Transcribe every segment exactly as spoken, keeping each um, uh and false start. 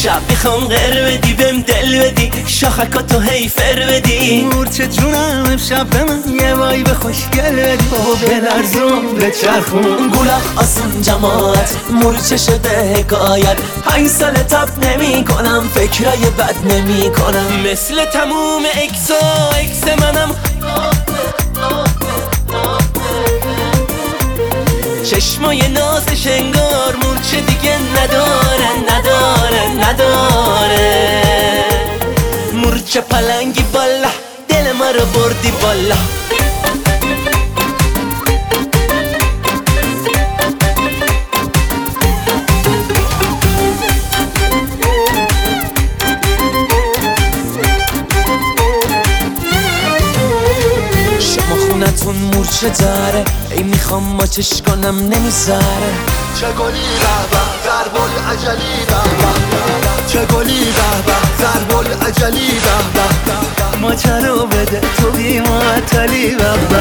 امشب میخوام غر بدی بهم دل بدی شاخکاتو هی فر بدی مورچه جونم امشب به من یه وایب خوشگل بدی بابا بلرزون به چرخون گولاخ آسون جماعت مورچه شده حکایت پنج سال تب نمی کنم فکرای بد نمی کنم مثل تموم اکسا اکس منم چشمای نازش انگار مورچه دیگه نداره نداره نداره مورچه پلنگی بالا دل ما رو بردی بالا خونتون مورچه داره ای میخوام ماچش کنم نمیذاره چه گلی به به ضربال عجلی به به چه گلی به به ضربال عجلی به به ماچه رو بده تو بی معطلی به به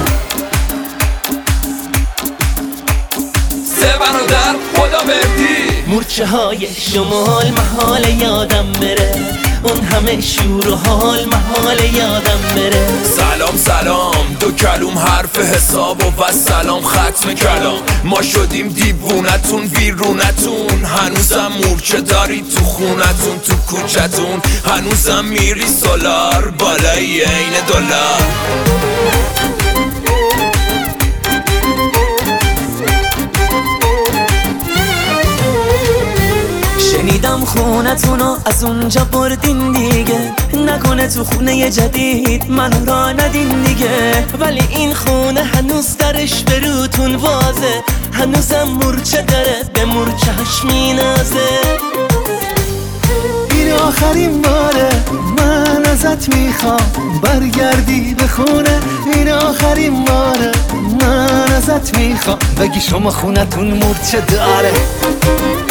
سه برادر خدا مردی مورچه های شمال محال یادم بره اون همه شور و حال محال یادم بره سلام سلام دو کلوم حرف حساب و بس سلام ختم کلام ما شدیم دیوونتون ویرونتون هنوزم مورچه داری تو خونتون تو کوچتون هنوزم میری سولار بالای عین دلار شنیدم خونتونو از اونجا بردین دیگه نکنه تو خونه جدید منو را ندین دیگه ولی این خونه هنوز درش به روتون وازه هنوزم مورچه داره به مورچهش مینازه این آخرین باره من ازت میخوام برگردی به خونه این آخرین باره من ازت میخوام بگی شما خونتون مورچه داره